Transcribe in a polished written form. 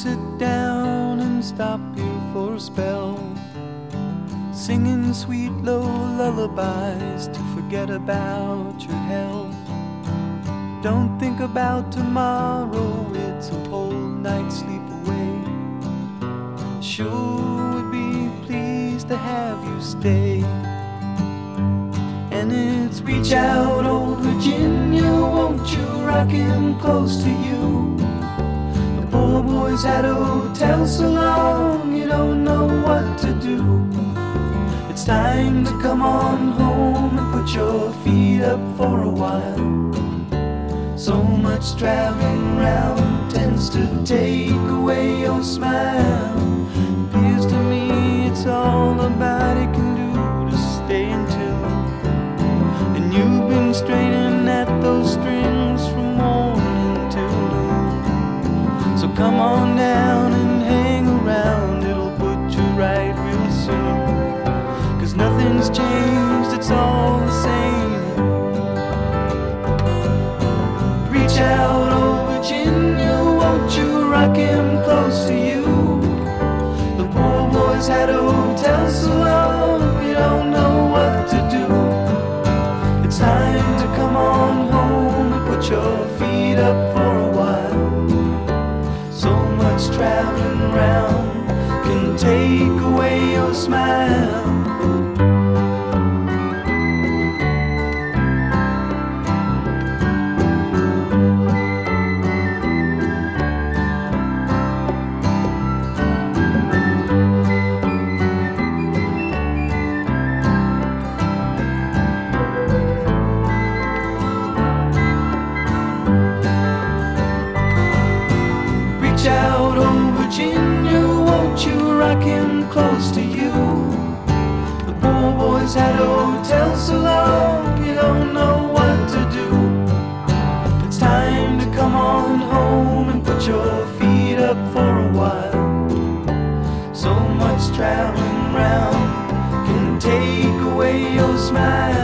sit down and stop you for a spell, singing sweet low lullabies to forget about your hell. Don't think about tomorrow, it's a whole night's sleep away. Sure would be pleased to have you stay. And it's reach out, old Virginia, won't you rock him close to you? The poor boy's at a hotel so long, you don't know what to do. It's time to come on home and put your feet up for a while. So much traveling round tends to take away your smile. Appears to me it's all a body can do to stay in tune. And you've been straining at those strings from morning till noon. So come on down and hang around, it'll put you right real soon. 'Cause nothing's changed, it's all the same. Reach out, oh Virginia, won't you rock him close to you? The poor boy's at a hotel so long, you don't know what to do. It's time to come on home and put your feet up for a while. So much traveling round can take away your smile. Reach out, oh Virginia, won't you rock him close to you? The poor boy's at a hotel so long, you don't know what to do. It's time to come on home and put your feet up for a while. So much traveling round can take away your smile.